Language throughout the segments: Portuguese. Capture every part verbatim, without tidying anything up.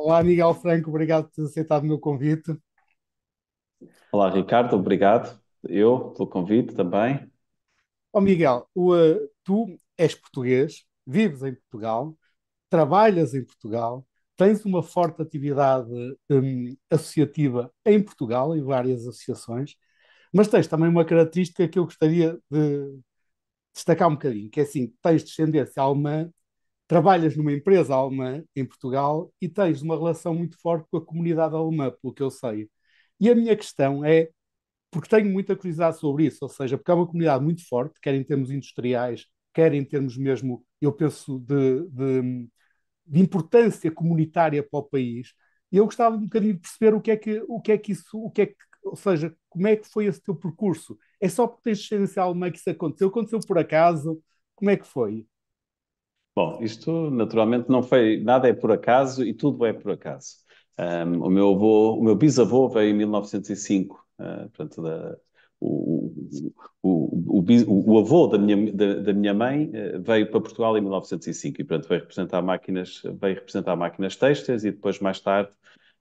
Olá, Miguel Franco, obrigado por ter aceitado o meu convite. Olá, Ricardo, obrigado. Eu pelo convite também. Ó Miguel, o, eh, tu és português, vives em Portugal, trabalhas em Portugal, tens uma forte atividade hum, associativa em Portugal, em várias associações, mas tens também uma característica que eu gostaria de destacar um bocadinho, que é assim, tens descendência alemã, trabalhas numa empresa alemã em Portugal e tens uma relação muito forte com a comunidade alemã, pelo que eu sei. E a minha questão é, porque tenho muita curiosidade sobre isso, ou seja, porque é uma comunidade muito forte, quer em termos industriais, quer em termos mesmo, eu penso, de, de, de importância comunitária para o país. E eu gostava um bocadinho de perceber o que é que, o que é que isso, o que é que, ou seja, como é que foi esse teu percurso? É só porque tens descendência alemã que isso aconteceu? Aconteceu por acaso? Como é que foi? Bom, isto naturalmente não foi, nada é por acaso e tudo é por acaso. Um, o meu avô, o meu bisavô veio em mil novecentos e cinco, uh, portanto, da, o, o, o, o, bis- o- o avô da minha, da, da minha mãe uh, veio para Portugal em mil novecentos e cinco e, portanto, veio representar máquinas, veio representar máquinas têxteis e depois, mais tarde,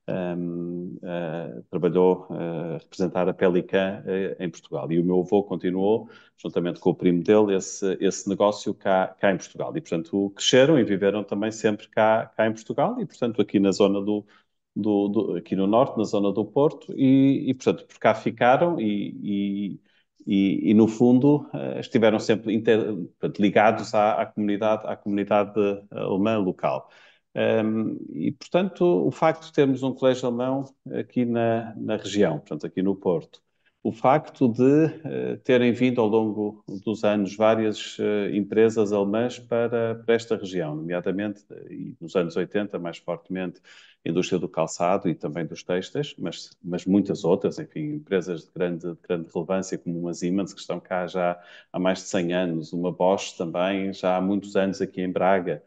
um, uh, trabalhou uh, a representar a Pelican uh, em Portugal. E o meu avô continuou, juntamente com o primo dele, esse, esse negócio cá, cá em Portugal. E, portanto, cresceram e viveram também sempre cá, cá em Portugal e, portanto, aqui na zona do, do, do- aqui no norte, na zona do Porto, e, e portanto, por cá ficaram e, e, e, e, no fundo, uh, estiveram sempre inter, portanto, ligados à, à comunidade, à comunidade alemã local. Um, e, portanto, o facto de termos um colégio alemão aqui na, na região, portanto, aqui no Porto, o facto de uh, terem vindo ao longo dos anos várias uh, empresas alemãs para, para esta região, nomeadamente, uh, e nos anos oitenta, mais fortemente, a indústria do calçado e também dos têxteis, mas, mas muitas outras, enfim, empresas de grande, de grande relevância, como uma Siemens, que estão cá já há mais de cem anos, uma Bosch também, já há muitos anos aqui em Braga,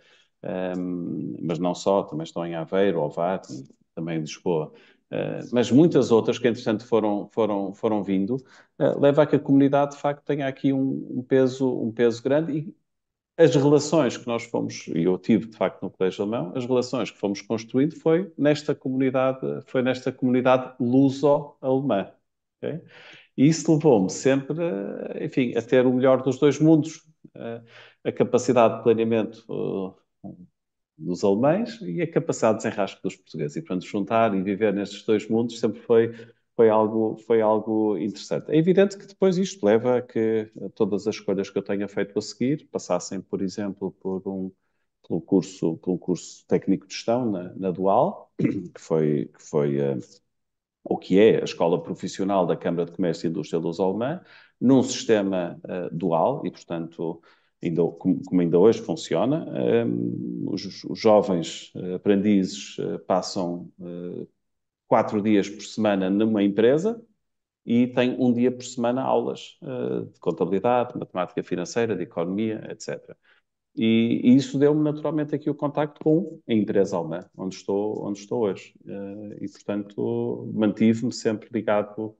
um, mas não só, também estão em Aveiro, Ovar, também em Lisboa. Uh, mas muitas outras que, entretanto, foram, foram, foram vindo, uh, leva a que a comunidade, de facto, tenha aqui um, um peso, um peso grande e as relações que nós fomos, e eu tive, de facto, no Colégio Alemão, as relações que fomos construindo foi nesta comunidade, foi nesta comunidade luso-alemã. Ok? E isso levou-me sempre, eh, enfim, a ter o melhor dos dois mundos, eh, a capacidade de planeamento eh, dos alemães e a capacidade de desenrasque dos portugueses. E, portanto, juntar e viver nestes dois mundos sempre foi, foi algo, foi algo interessante. É evidente que depois isto leva a que todas as escolhas que eu tenha feito a seguir passassem, por exemplo, por um, pelo curso, pelo curso técnico de gestão na, na Dual, que foi, que foi uh, o que é a Escola Profissional da Câmara de Comércio e Indústria Luso-Alemã, num sistema uh, dual e, portanto, ainda, como, como ainda hoje funciona. Um, os, os, jovens uh, aprendizes uh, passam uh, quatro dias por semana numa empresa e têm um dia por semana aulas uh, de contabilidade, matemática financeira, de economia, etcétera. E, e isso deu-me naturalmente aqui o contacto com a empresa alemã, onde estou, onde estou hoje. Uh, e, portanto, mantive-me sempre ligado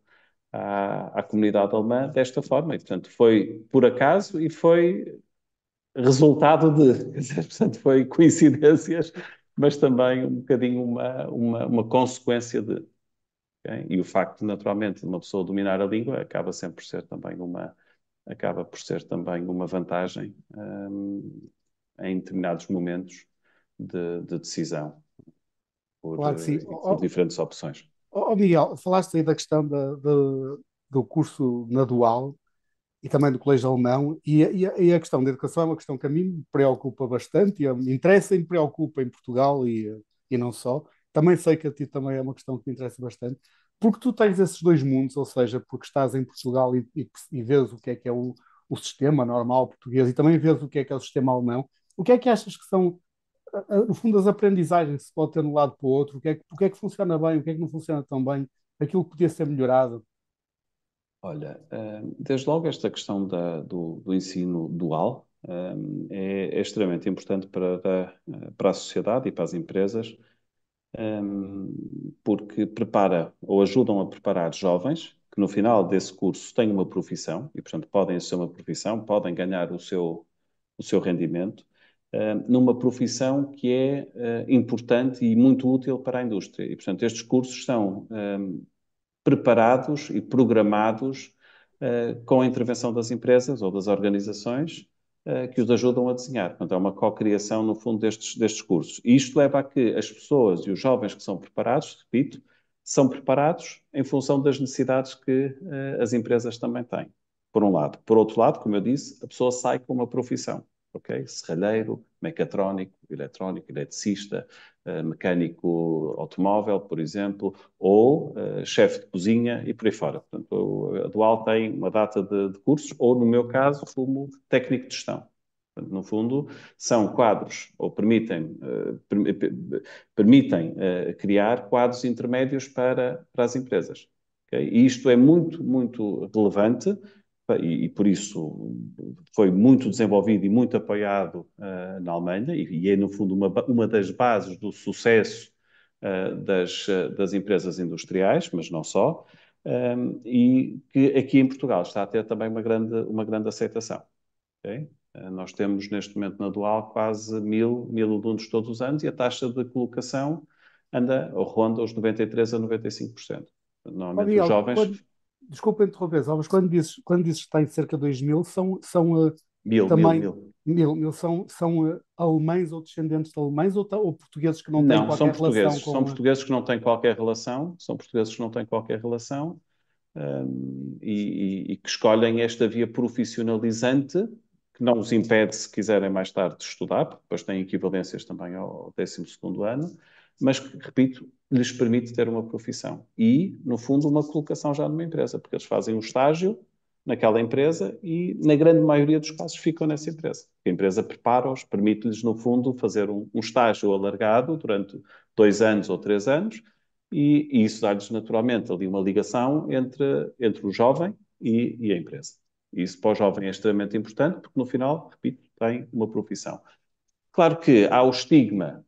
à, à comunidade alemã desta forma. E, portanto, foi por acaso e foi resultado de, quer dizer, portanto, foi coincidências, mas também um bocadinho uma, uma, uma consequência de. Ok? E o facto, naturalmente, de uma pessoa dominar a língua acaba sempre por ser também uma, acaba por ser também uma vantagem, hum, em determinados momentos de, de decisão por, Claro que sim. eh, por Ó diferentes opções. ó, ó, Miguel, falaste aí da questão da, da- do curso na Dual e também do Colégio Alemão, e, a- e a e a questão da educação é uma questão que a mim me preocupa bastante, e me interessa e me preocupa em Portugal e, e não só. Também sei que a ti também é uma questão que me interessa bastante, porque tu tens esses dois mundos, ou seja, porque estás em Portugal e, e, e vês o que é que é o, o sistema normal português e também vês o que é que é o sistema alemão. O que é que achas que são, a- a- no fundo, as aprendizagens que se pode ter de um lado para o outro? O que é que, o que é que funciona bem, o que é que não funciona tão bem, aquilo que podia ser melhorado? Olha, eh, desde logo esta questão da- do, do ensino dual, eh, é, é extremamente importante para, a- para a sociedade e para as empresas, eh, porque prepara ou ajudam a preparar jovens que no final desse curso têm uma profissão e, portanto, podem ser uma profissão, podem ganhar o seu, o seu rendimento. uh, numa profissão que é uh, importante e muito útil para a indústria. E, portanto, estes cursos são um, preparados e programados uh, com a intervenção das empresas ou das organizações uh, que os ajudam a desenhar. Portanto, é uma co-criação, no fundo, destes, destes cursos. E isto leva a que as pessoas e os jovens que são preparados, repito, são preparados em função das necessidades que uh, as empresas também têm, por um lado. Por outro lado, como eu disse, a pessoa sai com uma profissão, ok? Serralheiro, mecatrónico, eletrónico, eletricista, uh, mecânico automóvel, por exemplo, ou uh, chefe de cozinha e por aí fora. Portanto, a Dual tem uma data de, de cursos, ou no meu caso, como técnico de gestão. Portanto, no fundo, são quadros, ou permitem, uh, per, permitem uh, criar quadros intermédios para, para as empresas. Okay? E isto é muito, muito relevante e, e por isso foi muito desenvolvido e muito apoiado uh, na Alemanha e, e é, no fundo, uma, uma das bases do sucesso uh, das, uh, das empresas industriais, mas não só, um, e que aqui em Portugal está a ter também uma grande, uma grande aceitação. Okay? Uh, nós temos neste momento na Dual quase mil, mil alunos todos os anos e a taxa de colocação anda ou ronda os noventa e três a noventa e cinco por cento. Ó, Normalmente os Miguel, jovens, quando, desculpa interromper, só, mas quando dizes, quando dizes que tem cerca de dois mil, são, são uh, mil, mil, também mil. mil, mil são, são uh, alemães ou descendentes de alemães ou, ta- ou portugueses que não têm Não, são qualquer relação portugueses. São com. Uh, portugueses que não têm qualquer relação, são portugueses que não têm qualquer relação, hum, e, e- e que escolhem esta via profissionalizante, que não os impede, se quiserem mais tarde, de estudar, porque depois têm equivalências também ao décimo segundo ano, mas que, repito, lhes permite ter uma profissão. E, no fundo, uma colocação já numa empresa, porque eles fazem um estágio naquela empresa e, na grande maioria dos casos, ficam nessa empresa. A empresa prepara-os, permite-lhes, no fundo, fazer um, um estágio alargado durante dois anos ou três anos, e, e isso dá-lhes, naturalmente, ali uma ligação entre, entre o jovem e, e a empresa. E isso para o jovem é extremamente importante, porque, no final, repito, tem uma profissão. Claro que há o estigma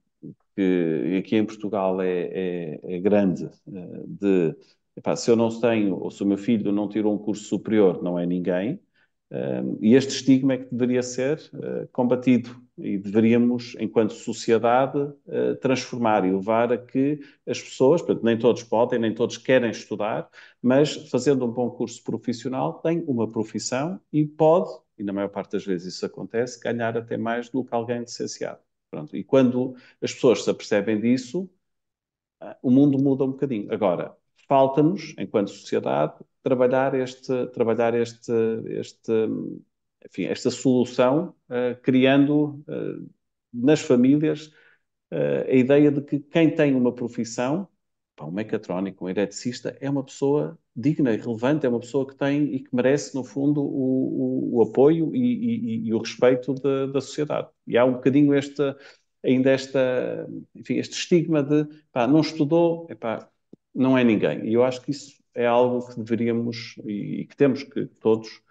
que aqui em Portugal é, é, é grande, eh, de epá, se eu não tenho, ou se o meu filho não tirou um curso superior, não é ninguém. Um, e este estigma é que deveria ser uh, combatido e deveríamos, enquanto sociedade, uh, transformar e levar a que as pessoas, portanto, nem todos podem, nem todos querem estudar, mas fazendo um bom curso profissional, têm uma profissão e pode, e na maior parte das vezes isso acontece, ganhar até mais do que alguém licenciado. Pronto. E quando as pessoas se apercebem disso, o mundo muda um bocadinho. Agora, falta-nos, enquanto sociedade, trabalhar este, trabalhar este, este, enfim, esta solução, uh, criando uh, nas famílias uh, a ideia de que quem tem uma profissão, pá, um mecatrónico, um eletricista, é uma pessoa digna e relevante, é uma pessoa que tem e que merece, no fundo, o, o, o apoio e, e, e, o respeito da, da sociedade. E há um bocadinho esta, ainda esta, enfim, este estigma de, pá, não estudou, epá, não é ninguém. E eu acho que isso é algo que deveríamos e, e que temos que todos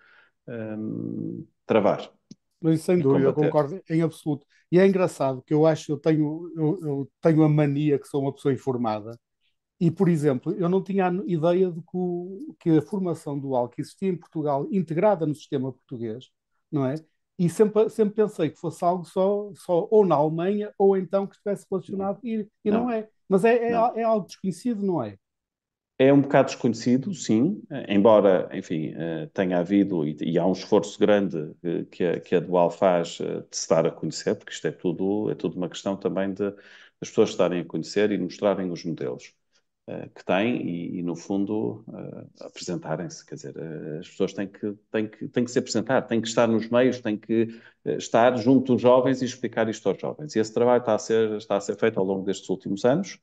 um, travar Mas sem e dúvida, eu combater. concordo em absoluto. E é engraçado que eu acho, eu tenho, eu, eu tenho a mania que sou uma pessoa informada. E, por exemplo, eu não tinha a ideia de que, o- que a formação dual que existia em Portugal, integrada no sistema português, não é? E sempre, sempre pensei que fosse algo só, só ou na Alemanha ou então que estivesse Não, relacionado, e, e não não, é. Mas é, é, não. é algo desconhecido, não é? É um bocado desconhecido, sim, eh, embora, enfim, eh, tenha havido e, e há um esforço grande eh, que a, que a Dual faz eh, de se dar a conhecer, porque isto é tudo, é tudo uma questão também de as pessoas estarem a conhecer e mostrarem os modelos eh, que têm e, e, no fundo, eh, apresentarem-se. Quer dizer, eh, as pessoas têm que, têm que, têm que se apresentar, têm que estar nos meios, têm que eh, estar junto dos jovens e explicar isto aos jovens. E esse trabalho está a ser, está a ser feito ao longo destes últimos anos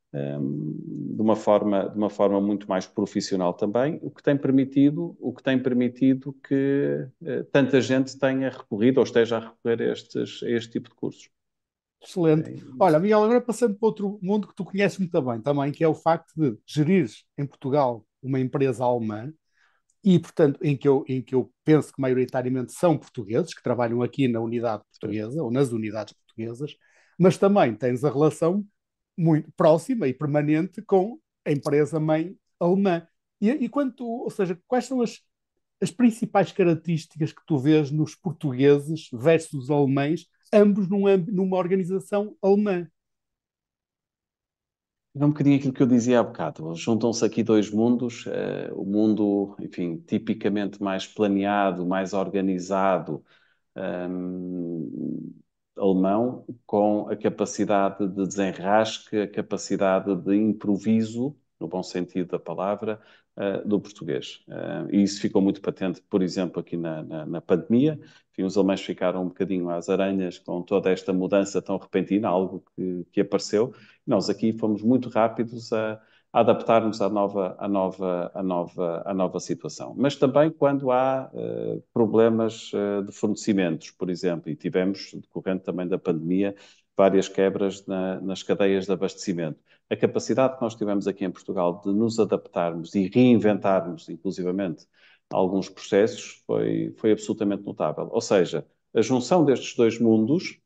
um, de uma forma, de uma forma muito mais profissional também, o que tem permitido, o que tem permitido que uh, tanta gente tenha recorrido ou esteja a recorrer a, estes, a este tipo de cursos. Excelente. Okay? Olha, Miguel, agora passando para outro mundo que tu conheces muito bem também, que é o facto de gerir em Portugal uma empresa alemã e, portanto, em que eu, em que eu penso que maioritariamente são portugueses que trabalham aqui na unidade Certo. portuguesa ou nas unidades portuguesas, mas também tens a relação muito próxima e permanente com a empresa-mãe alemã. E, e quanto, ou seja, quais são as, as principais características que tu vês nos portugueses versus os alemães ambos num, amb- numa organização alemã. É um bocadinho aquilo que eu dizia há bocado. Juntam-se aqui dois mundos. eh, o mundo, enfim, tipicamente mais planeado, mais organizado, ehm, alemão, com a capacidade de desenrasque, a capacidade de improviso, no bom sentido da palavra, eh, do português. Eh, e isso ficou muito patente, por exemplo, aqui na, na, na pandemia. Enfim, os alemães ficaram um bocadinho às aranhas com toda esta mudança tão repentina, algo que, que apareceu. Nós aqui fomos muito rápidos a, a adaptar-nos à nova, à nova, à nova, à nova situação. Mas também quando há uh, problemas uh, de fornecimentos, por exemplo, e tivemos, decorrente também da pandemia, várias quebras na, nas cadeias de abastecimento. A capacidade que nós tivemos aqui em Portugal de nos adaptarmos e reinventarmos, inclusivamente, alguns processos, foi, foi absolutamente notável. Ou seja, a junção destes dois mundos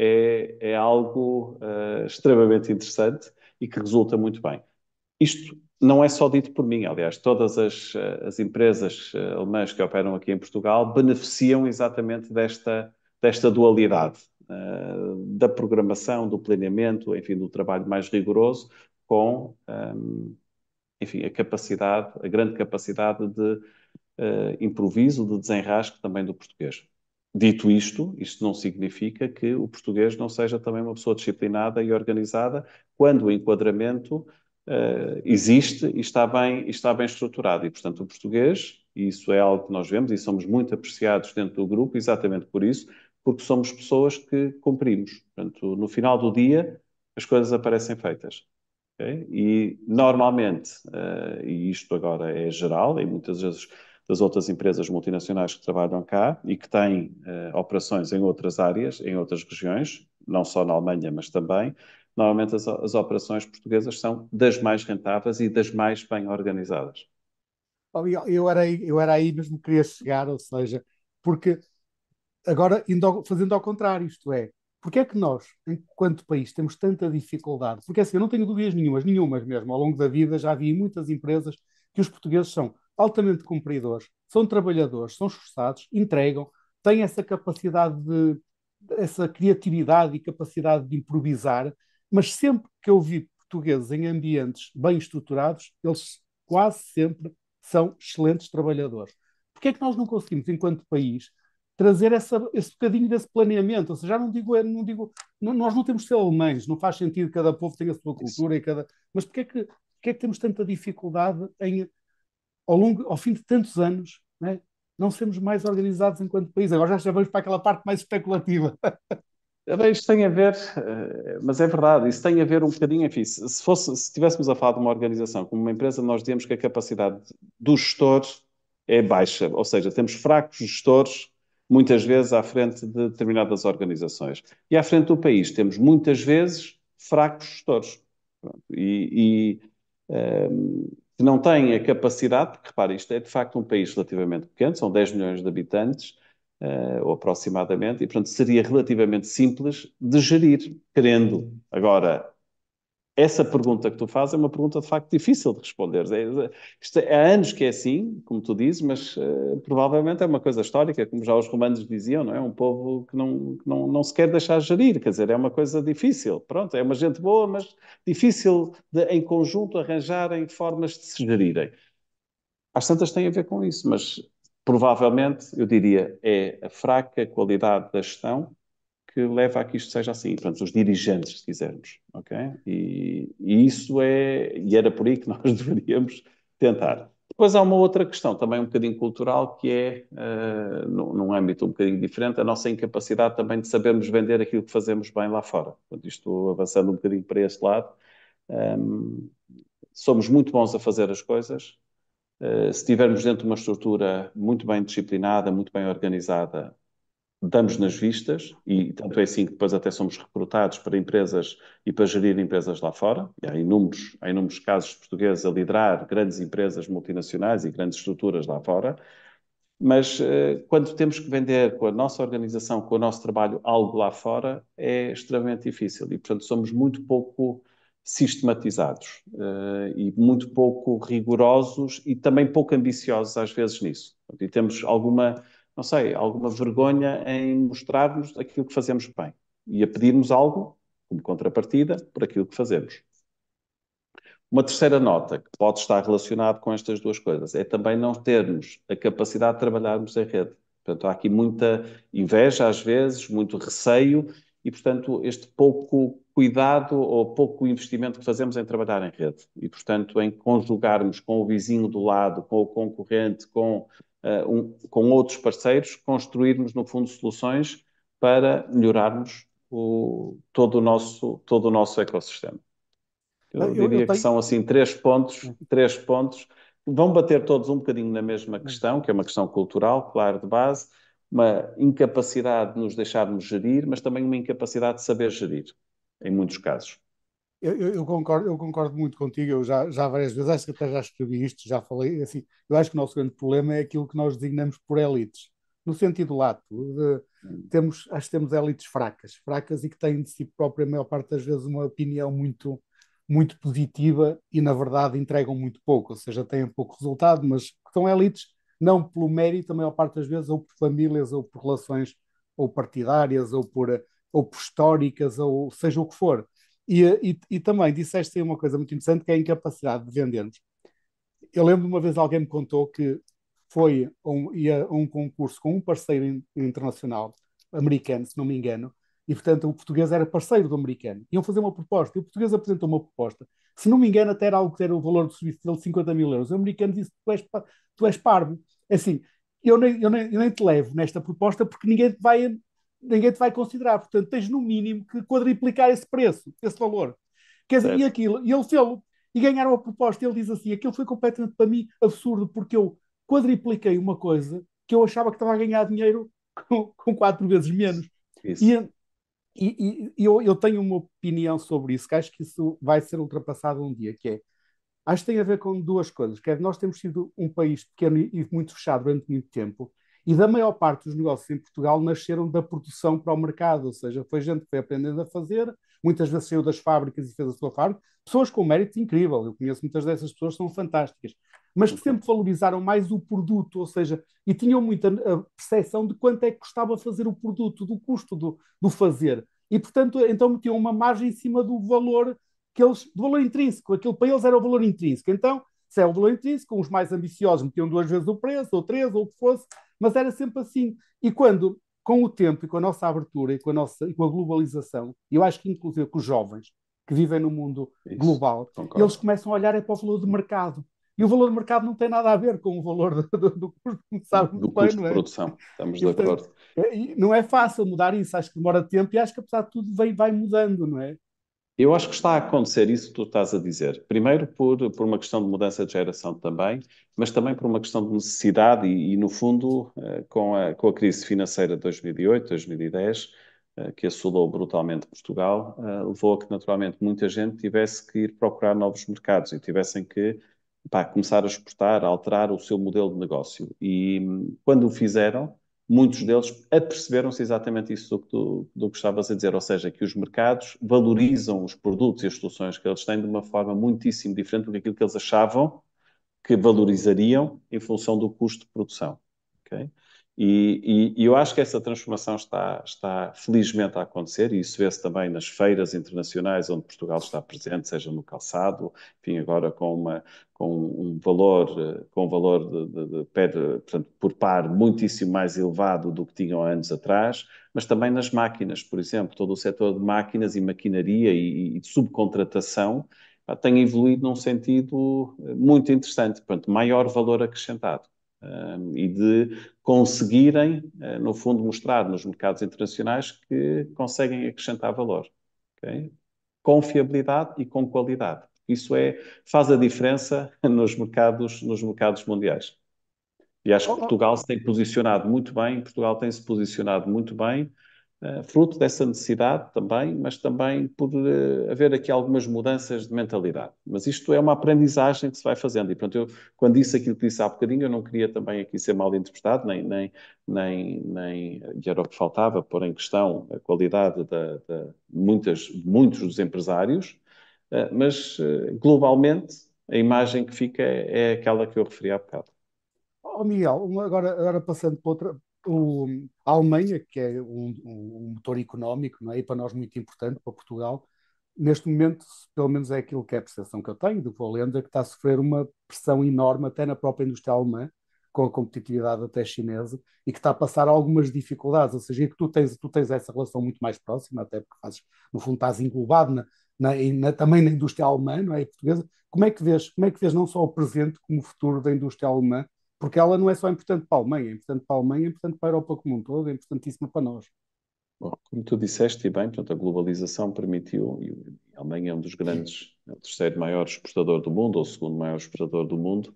é, é algo uh, extremamente interessante e que resulta muito bem. Isto não é só dito por mim, aliás, todas as, uh, as empresas uh, alemãs que operam aqui em Portugal beneficiam exatamente desta, desta dualidade, uh, da programação, do planeamento, enfim, do trabalho mais rigoroso, com, um, enfim, a capacidade, a grande capacidade de uh, improviso, de desenrasque também do português. Dito isto, isto não significa que o português não seja também uma pessoa disciplinada e organizada quando o enquadramento uh, existe e está bem, e está bem estruturado. E, portanto, o português, e isso é algo que nós vemos e somos muito apreciados dentro do grupo, exatamente por isso, porque somos pessoas que cumprimos. Portanto, no final do dia, as coisas aparecem feitas. Okay? E normalmente, uh, e isto agora é geral, em muitas vezes das outras empresas multinacionais que trabalham cá e que têm uh, operações em outras áreas, em outras regiões, não só na Alemanha, mas também, normalmente as, as operações portuguesas são das mais rentáveis e das mais bem organizadas. Oh, Eu, eu era, aí- eu era aí mesmo que queria chegar, ou seja, porque agora indo ao- fazendo ao contrário, isto é, porque é que nós, enquanto país, temos tanta dificuldade? Porque assim, eu não tenho dúvidas nenhumas, nenhumas mesmo, ao longo da vida já vi em muitas empresas que os portugueses são altamente cumpridores, são trabalhadores, são esforçados, entregam, têm essa capacidade de, essa criatividade e capacidade de improvisar, mas sempre que eu vi portugueses em ambientes bem estruturados, eles quase sempre são excelentes trabalhadores. Porque é que nós não conseguimos, enquanto país, trazer essa, esse bocadinho desse planeamento? Ou seja, já não digo, não digo não, nós não temos de ser alemães, não faz sentido que cada povo tenha a sua Isso. cultura e cada. Mas porquê é que, porquê é que temos tanta dificuldade em, ao longo, ao fim de tantos anos, né, não sermos mais organizados enquanto país? Agora já, já vamos para aquela parte mais especulativa. Eh, Bem, isto tem a ver, eh, mas é verdade, isso tem a ver um bocadinho, enfim, se se fosse, se estivéssemos a falar de uma organização como uma empresa, nós dizemos que a capacidade do gestor é baixa, ou seja, temos fracos gestores, muitas vezes à frente de determinadas organizações. E à frente do país temos muitas vezes fracos gestores. Pronto. E, e, ehm, que não têm a capacidade, porque repare, isto é de facto um país relativamente pequeno, são dez milhões de habitantes, uh, ou aproximadamente, e portanto seria relativamente simples de gerir, querendo. Agora, essa pergunta que tu fazes é uma pergunta de facto difícil de responder. É, isto é, há anos que é assim, como tu dizes, mas uh, provavelmente é uma coisa histórica, como já os romanos diziam, não é? Um povo que não, que não, não se quer deixar gerir, quer dizer, é uma coisa difícil. Pronto, é uma gente boa, mas difícil de, em conjunto, arranjarem formas de se gerirem. Às tantas tem a ver com isso, mas provavelmente, eu diria, é a fraca qualidade da gestão que leva a que isto seja assim. Portanto, os dirigentes, se quisermos, ok? E, e isso é, e era por aí que nós deveríamos tentar. Depois há uma outra questão, também um bocadinho cultural, que é, uh, num, num âmbito um bocadinho diferente, a nossa incapacidade também de sabermos vender aquilo que fazemos bem lá fora. Portanto, isto avançando um bocadinho para este lado, um, somos muito bons a fazer as coisas, Uh, se estivermos dentro de uma estrutura muito bem disciplinada, muito bem organizada, damos nas vistas, e tanto é assim que depois até somos recrutados para empresas e para gerir empresas lá fora. E há inúmeros, há inúmeros casos portugueses a liderar grandes empresas multinacionais e grandes estruturas lá fora. Mas uh, quando temos que vender com a nossa organização, com o nosso trabalho, algo lá fora, é extremamente difícil. E, portanto, somos muito pouco sistematizados uh, e muito pouco rigorosos e também pouco ambiciosos às vezes nisso. E temos alguma não sei, alguma vergonha em mostrarmos aquilo que fazemos bem e a pedirmos algo, como contrapartida, por aquilo que fazemos. Uma terceira nota, que pode estar relacionado com estas duas coisas, é também não termos a capacidade de trabalharmos em rede. Portanto, há aqui muita inveja, às vezes, muito receio, e, portanto, este pouco cuidado ou pouco investimento que fazemos em trabalhar em rede. E, portanto, em conjugarmos com o vizinho do lado, com o concorrente, com, uh, um, com outros parceiros, construirmos, no fundo, soluções para melhorarmos o, todo o nosso, todo o nosso ecossistema. Eu Eu, eu diria que tenho. são assim três pontos, três pontos que vão bater todos um bocadinho na mesma questão, que é uma questão cultural, claro, de base, uma incapacidade de nos deixarmos gerir, mas também uma incapacidade de saber gerir, em muitos casos. Eu, eu- eu concordo, eu concordo muito contigo, eu já, já várias vezes, acho que até já escrevi isto, já falei, assim, eu acho que o nosso grande problema é aquilo que nós designamos por elites, no sentido lato, de- temos, acho que temos elites fracas, fracas e que têm de si própria, a maior parte das vezes, uma opinião muito, muito positiva e, na verdade, entregam muito pouco, ou seja, têm pouco resultado, mas são elites não pelo mérito, a maior parte das vezes, ou por famílias, ou por relações, ou partidárias, ou por, ou por históricas, ou seja o que for. E, e, e também disseste aí uma coisa muito interessante que é a incapacidade de vendermos. Eu lembro de uma vez alguém me contou que foi a um, ia a um concurso com um parceiro in- internacional, americano, se não me engano, e portanto o português era parceiro do americano. Iam fazer uma proposta, e o português apresentou uma proposta. Se não me engano, até era algo que era o valor do serviço dele de cinquenta mil euros. O americano disse: Tu és, pa- tu és parvo. É assim, eu nem, eu, nem, eu nem te levo nesta proposta porque ninguém te vai, ninguém te vai considerar. Portanto, tens no mínimo que quadriplicar esse preço, esse valor. Quer dizer, e Certo? aquilo, e ele fez-lo, e ganharam a proposta. Ele diz assim: aquilo foi completamente para mim absurdo, porque eu quadripliquei uma coisa que eu achava que estava a ganhar dinheiro com, com quatro vezes menos. E, Isso. e, e eu, eu, tenho uma opinião sobre isso, que acho que isso vai ser ultrapassado um dia, que é, acho que tem a ver com duas coisas, que é nós temos sido um país pequeno e muito fechado durante muito tempo, e da maior parte dos negócios em Portugal nasceram da produção para o mercado, ou seja, foi gente que foi aprendendo a fazer, muitas vezes saiu das fábricas e fez a sua fábrica, pessoas com mérito incrível, eu conheço muitas dessas pessoas, são fantásticas, mas que sempre valorizaram mais o produto, ou seja, e tinham muita percepção de quanto é que custava fazer o produto, do custo do, do fazer. E, portanto, então metiam uma margem em cima do valor que eles, do valor intrínseco, aquilo para eles era o valor intrínseco. Então, se é o valor intrínseco, os mais ambiciosos metiam duas vezes o preço, ou três, ou o que fosse, mas era sempre assim. E quando, com o tempo e com a nossa abertura e com a, nossa, e com a globalização, eu acho que inclusive com os jovens que vivem no mundo Isso. global, eles Concordo. começam a olhar é para o valor de mercado. E o valor de mercado não tem nada a ver com o valor do, do, do custo, como sabe Do muito bem, custo não de é? produção. Estamos E, de portanto, acordo. é, não é fácil mudar isso, acho que demora tempo e acho que apesar de tudo vai, vai mudando, não é? Eu acho que está a acontecer isso que tu estás a dizer. Primeiro, por, por uma questão de mudança de geração também, mas também por uma questão de necessidade e, e no fundo, eh, com a, com a crise financeira de dois mil e oito, dois mil e dez, eh, que assolou brutalmente Portugal, eh, levou a que, naturalmente, muita gente tivesse que ir procurar novos mercados e tivessem que, pá, começar a exportar, a alterar o seu modelo de negócio. E hum, quando o fizeram, muitos deles aperceberam-se exatamente isso do que tu do que estavas a dizer, ou seja, que os mercados valorizam os produtos e as soluções que eles têm de uma forma muitíssimo diferente do que aquilo que eles achavam que valorizariam em função do custo de produção. Okay? E, e, e eu acho que essa transformação está, está felizmente a acontecer, e isso vê-se também nas feiras internacionais onde Portugal está presente, seja no calçado, enfim, agora com, uma, com um valor, eh, com um valor de, de, de, de, portanto, por par muitíssimo mais elevado do que tinham anos atrás, mas também nas máquinas, por exemplo, todo o setor de máquinas e maquinaria e, e de subcontratação tem evoluído num sentido eh, muito interessante, portanto, maior valor acrescentado. Um, e de conseguirem, uh, no fundo, mostrar nos mercados internacionais que conseguem acrescentar valor. Okay? Com fiabilidade e com qualidade. Isso é, faz a diferença nos mercados, nos mercados mundiais. E acho Oh, que oh, Portugal se tem posicionado muito bem, Portugal tem-se posicionado muito bem, uh, fruto dessa necessidade também, mas também por uh, haver aqui algumas mudanças de mentalidade. Mas isto é uma aprendizagem que se vai fazendo. E, portanto, eu, quando disse aquilo que disse há bocadinho, eu não queria também aqui ser mal interpretado, nem, nem, nem, nem e era o que faltava, pôr em questão a qualidade da, da muitas, muitos dos empresários, uh, mas uh, globalmente a imagem que fica é, é aquela que eu referi há bocado. oh, Miguel, uma- agora, agora passando para outra. o, a Alemanha, que é um, um motor económico, não é? E para nós muito importante, para Portugal, neste momento, pelo menos é aquilo que é a percepção que eu tenho do Volenda, que está a sofrer uma pressão enorme até na própria indústria alemã, com a competitividade até chinesa, e que está a passar algumas dificuldades, ou seja, que tu tens, tu tens essa relação muito mais próxima, até porque fazes, no fundo, estás englobado na, na, na, também na indústria alemã, não é? E portuguesa. Como é que vês, como é que vês não só o presente como o futuro da indústria alemã, porque ela não é só importante para a Alemanha, é importante para a Alemanha, é importante para a Europa como um todo, é importantíssima para nós. Bom, como tu disseste, e bem, portanto, a globalização permitiu, e a Alemanha é um dos grandes, é o terceiro maior exportador do mundo, ou o segundo maior exportador do mundo,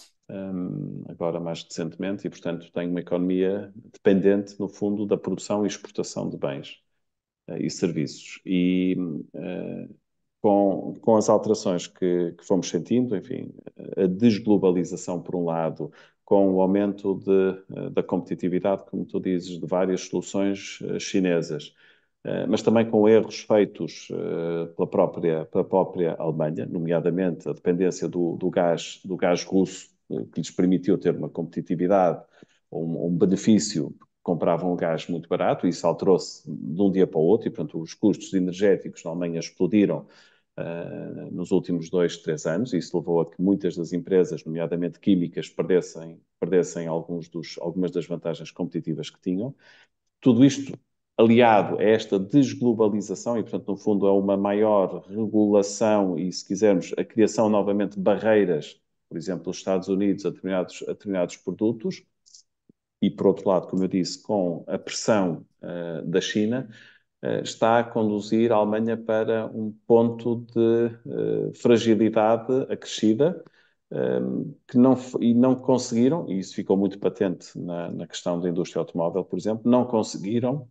um, agora mais recentemente, e, portanto, tem uma economia dependente, no fundo, da produção e exportação de bens uh, e serviços. E uh, com, com as alterações que, que fomos sentindo, enfim, a desglobalização, por um lado, com o aumento de, da competitividade, como tu dizes, de várias soluções chinesas, mas também com erros feitos pela própria, pela própria Alemanha, nomeadamente a dependência do, do gás, do gás russo, que lhes permitiu ter uma competitividade, um, um benefício, compravam um gás muito barato, e isso alterou-se de um dia para o outro, e, portanto, os custos energéticos na Alemanha explodiram Uh, nos últimos dois, três anos. Isso levou a que muitas das empresas, nomeadamente químicas, perdessem, perdessem alguns dos, algumas das vantagens competitivas que tinham. Tudo isto aliado a esta desglobalização e, portanto, no fundo, a uma maior regulação e, se quisermos, a criação novamente de barreiras, por exemplo, os Estados Unidos a determinados, a determinados produtos, e, por outro lado, como eu disse, com a pressão uh, da China, está a conduzir a Alemanha para um ponto de uh, fragilidade acrescida um, que não, e não conseguiram, e isso ficou muito patente na, na questão da indústria automóvel, por exemplo, não conseguiram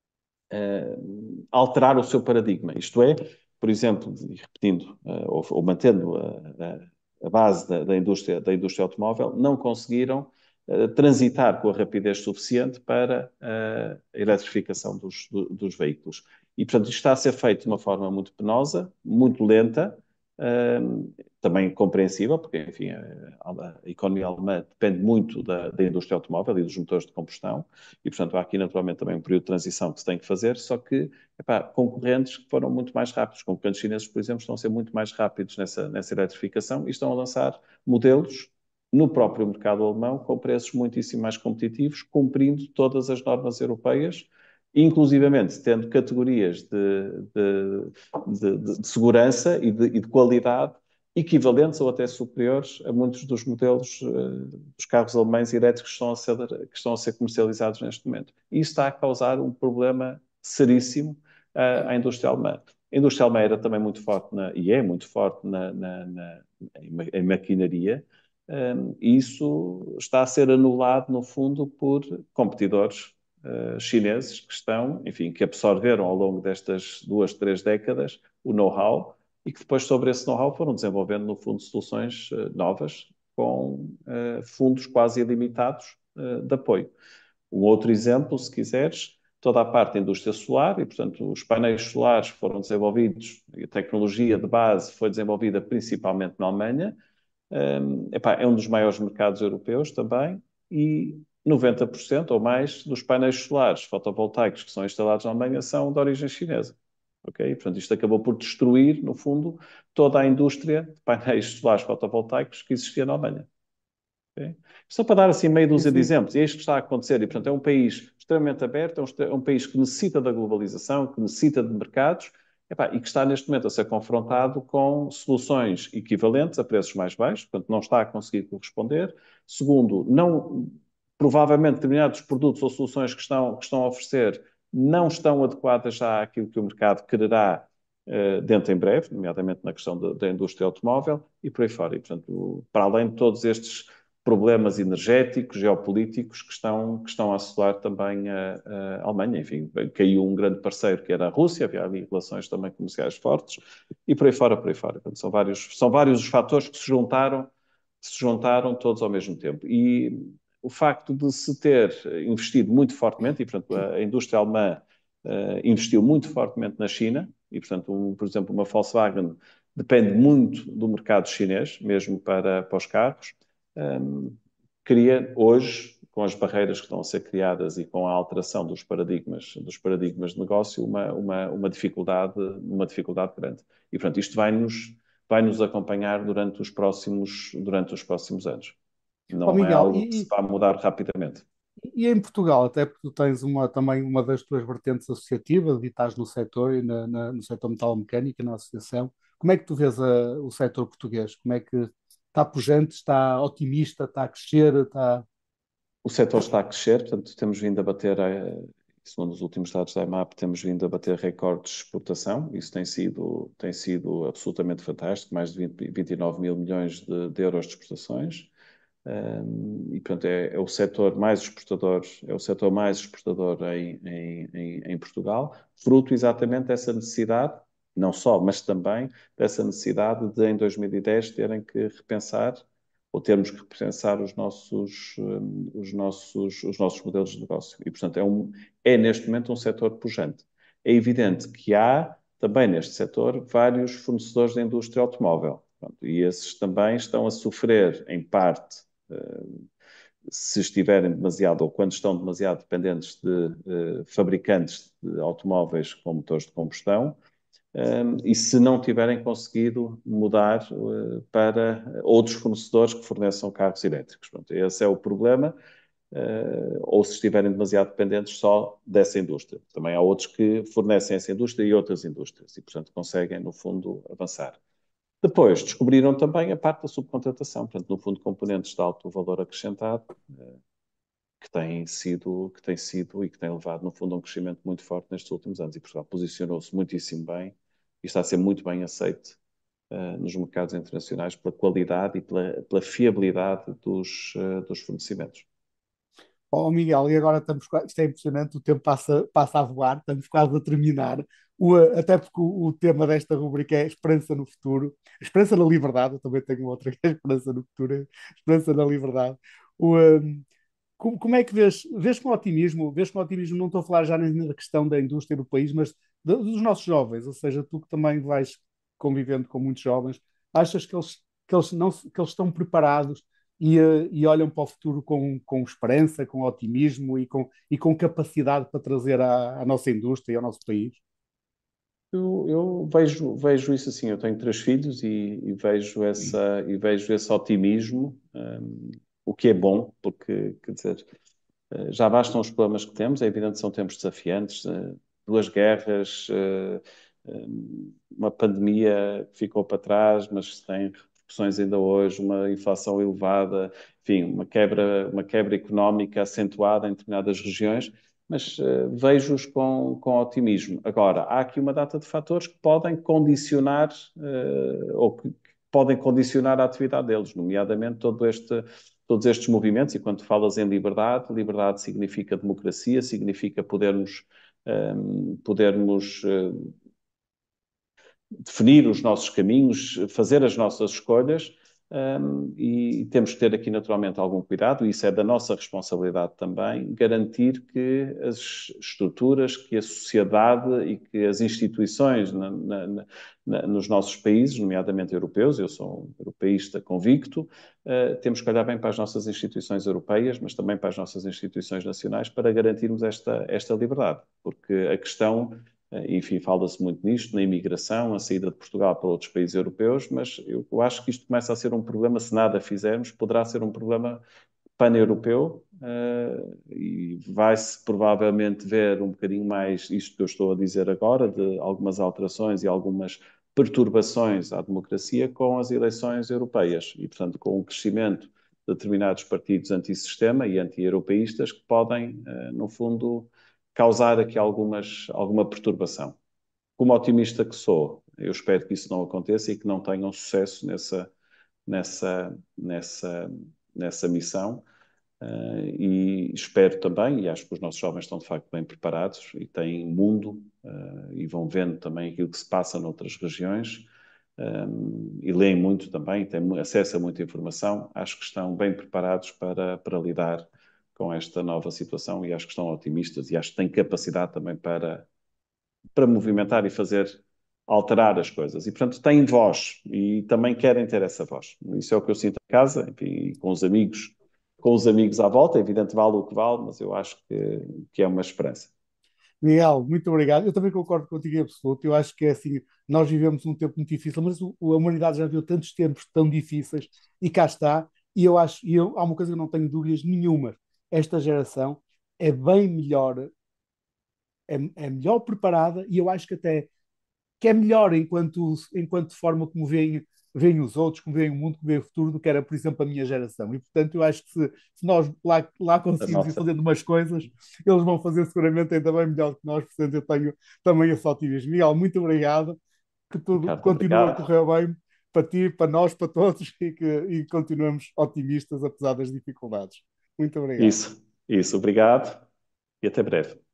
uh, alterar o seu paradigma. Isto é, por exemplo, repetindo uh, ou, ou, mantendo a, a base da, da, indústria, da indústria automóvel, não conseguiram uh, transitar com a rapidez suficiente para uh, a eletrificação dos, do, dos veículos. E, portanto, isto está a ser feito de uma forma muito penosa, muito lenta, uh, também compreensível, porque, enfim, a, a economia alemã depende muito da, da indústria automóvel e dos motores de combustão, e, portanto, há aqui, naturalmente, também um período de transição que se tem que fazer, só que, epá, concorrentes que foram muito mais rápidos, concorrentes chineses, por exemplo, estão a ser muito mais rápidos nessa, nessa eletrificação e estão a lançar modelos no próprio mercado alemão com preços muitíssimo mais competitivos, cumprindo todas as normas europeias, inclusivamente tendo categorias de, de, de, de segurança e de, e de qualidade equivalentes ou até superiores a muitos dos modelos uh, dos carros alemães elétricos que estão, a ser, que estão a ser comercializados neste momento. E isso está a causar um problema seríssimo uh, à indústria alemã. A indústria alemã era também muito forte, na, e é muito forte na, na, na, em, em maquinaria, um, e isso está a ser anulado, no fundo, por competidores uh, chineses que estão, enfim, que absorveram ao longo destas duas, três décadas o know-how e que depois, sobre esse know-how, foram desenvolvendo, no fundo, soluções uh, novas com uh, fundos quase ilimitados uh, de apoio. Um outro exemplo, se quiseres, toda a parte da indústria solar, e, portanto, os painéis solares foram desenvolvidos, e a tecnologia de base foi desenvolvida principalmente na Alemanha. Um, epá, é um dos maiores mercados europeus também, e noventa por cento ou mais dos painéis solares fotovoltaicos que são instalados na Alemanha são de origem chinesa. Okay? Portanto, isto acabou por destruir, no fundo, toda a indústria de painéis solares fotovoltaicos que existia na Alemanha. Okay? Só para dar assim meia Sim, dúzia de sim. exemplos, e é isto que está a acontecer, e portanto é um país extremamente aberto, é um, é um país que necessita da globalização, que necessita de mercados, epá, e que está neste momento a ser confrontado com soluções equivalentes a preços mais baixos, portanto não está a conseguir corresponder. Segundo, não, provavelmente determinados produtos ou soluções que estão, que estão a oferecer não estão adequadas já àquilo que o mercado quererá uh, dentro em breve, nomeadamente na questão da, da indústria automóvel e por aí fora. E, portanto, para além de todos estes problemas energéticos, geopolíticos que estão, que estão a assolar também a, a Alemanha. Enfim, caiu um grande parceiro que era a Rússia, havia ali relações também comerciais fortes, e por aí fora, por aí fora. Portanto, são vários, são vários os fatores que se juntaram, se juntaram todos ao mesmo tempo. E o facto de se ter investido muito fortemente, e portanto a indústria alemã uh, investiu muito fortemente na China, e portanto, um, por exemplo, uma Volkswagen depende muito do mercado chinês, mesmo para, para os carros, um, cria hoje, com as barreiras que estão a ser criadas e com a alteração dos paradigmas, dos paradigmas de negócio, uma, uma, uma dificuldade, uma dificuldade grande. E, portanto, isto vai-nos, vai-nos acompanhar durante os próximos, durante os próximos anos. Ó Não é Miguel, algo que se e, vá mudar rapidamente. e em Portugal, até porque tu tens uma, também uma das tuas vertentes associativas e estás no setor, e na, na- no setor metalomecânica, na associação, como é que tu vês a- o setor português? Como é que está pujante, está otimista, está a crescer, está... O setor está a crescer, portanto, temos vindo a bater, eh, segundo os últimos dados da EMAP, temos vindo a bater recordes de exportação. Isso tem sido, tem sido absolutamente fantástico, mais de vinte, vinte e nove mil milhões de, de euros de exportações. Um, e, portanto, é, é o setor mais exportador, é o setor mais exportador em, em, em, em Portugal, fruto exatamente dessa necessidade, não só, mas também dessa necessidade de, em dois mil e dez, terem que repensar ou termos que repensar os nossos, um, os nossos, os nossos modelos de negócio. E, portanto, é, um, é neste momento um setor pujante. É evidente que há também neste setor vários fornecedores da indústria automóvel. Pronto, e esses também estão a sofrer, em parte, se estiverem demasiado ou quando estão demasiado dependentes de uh, fabricantes de automóveis com motores de combustão, um, e se não tiverem conseguido mudar uh, para outros fornecedores que forneçam carros elétricos. Pronto, esse é o problema. Uh, ou se estiverem demasiado dependentes só dessa indústria. Também há outros que fornecem essa indústria e outras indústrias e, portanto, conseguem, no fundo, avançar. Depois, descobriram também a parte da subcontratação, portanto, no fundo, componentes de alto valor acrescentado, que têm sido, que têm sido e que têm levado, no fundo, a um crescimento muito forte nestes últimos anos. E Portugal posicionou-se muitíssimo bem e está a ser muito bem aceito uh, nos mercados internacionais pela qualidade e pela, pela fiabilidade dos, uh, dos fornecimentos. Ó Miguel, e agora estamos quase, isto é impressionante, o tempo passa, passa a voar, estamos quase a terminar. O, até porque o, o tema desta rubrica é Esperança no Futuro, Esperança na Liberdade, eu também tenho outra que é Esperança no Futuro, Esperança na Liberdade. O, um, como, como é que vês, vês com otimismo, vês com otimismo, não estou a falar já nem na questão da indústria do país, mas de- dos nossos jovens, ou seja, tu que também vais convivendo com muitos jovens, achas que eles, que eles, não, se- que eles estão preparados e, eh, e olham para o futuro com, com esperança, com otimismo e com, e com capacidade para trazer à, à nossa indústria e ao nosso país? Eu, eu vejo, vejo isso assim, eu tenho três filhos e, e vejo essa, e vejo esse otimismo, um, o que é bom, porque, quer dizer, eh, já bastam os problemas que temos, é evidente que são tempos desafiantes, eh, duas guerras, eh, eh, uma pandemia que ficou para trás, mas tem repercussões ainda hoje, uma inflação elevada, enfim, uma quebra, uma quebra económica acentuada em determinadas regiões, mas eh, vejo-os com, com otimismo. Agora, há aqui uma data de fatores que podem condicionar, eh, ou que, que podem condicionar a atividade deles, nomeadamente todo este todos estes movimentos, e quando falas em liberdade, liberdade significa democracia, significa podermos, um, podermos uh, definir os nossos caminhos, fazer as nossas escolhas, um, e temos que ter aqui naturalmente algum cuidado, e isso é da nossa responsabilidade também, garantir que as estruturas, que a sociedade e que as instituições na, na, na, nos nossos países, nomeadamente europeus, eu sou um europeísta convicto, uh, temos que olhar bem para as nossas instituições europeias, mas também para as nossas instituições nacionais para garantirmos esta, esta liberdade, porque a questão enfim, fala-se muito nisto, na imigração, a saída de Portugal para outros países europeus, mas eu acho que isto começa a ser um problema, se nada fizermos, poderá ser um problema pan-europeu, uh, e vai-se provavelmente ver um bocadinho mais isto que eu estou a dizer agora, de algumas alterações e algumas perturbações à democracia com as eleições europeias e, portanto, com o crescimento de determinados partidos antissistema e anti-europeístas que podem, uh, no fundo, causar aqui algumas, alguma perturbação. Como otimista que sou, eu espero que isso não aconteça e que não tenham sucesso nessa, nessa, nessa, nessa missão. Uh, e espero também, e acho que os nossos jovens estão de facto bem preparados e têm mundo, uh, e vão vendo também aquilo que se passa noutras regiões, um, e leem muito também, têm acesso a muita informação. Acho que estão bem preparados para, para lidar com esta nova situação e acho que estão otimistas e acho que têm capacidade também para, para movimentar e fazer alterar as coisas. E, portanto, têm voz e também querem ter essa voz. Isso é o que eu sinto em casa, enfim, com os amigos com os amigos à volta, é evidente, vale o que vale, mas eu acho que, que é uma esperança. Miguel, muito obrigado. Eu também concordo contigo em absoluto. Eu acho que é assim, nós vivemos um tempo muito difícil, mas o, a humanidade já viveu tantos tempos tão difíceis e cá está. E eu acho, e eu, há uma coisa que eu não tenho dúvidas nenhuma. Esta geração é bem melhor, é, é melhor preparada e eu acho que até que é melhor enquanto, enquanto forma como veem, veem os outros, como veem o mundo, como veem o futuro, do que era, por exemplo, a minha geração. E, portanto, eu acho que se, se nós lá, lá A conseguimos ir nossa, fazendo umas coisas, eles vão fazer seguramente ainda bem melhor que nós. Portanto, eu tenho também esse otimismo. Miguel, muito obrigado. Que tudo Ricardo, continue a obrigado. correr bem para ti, para nós, para todos e que e continuemos otimistas apesar das dificuldades. Muito obrigado. Isso, isso, obrigado e até breve.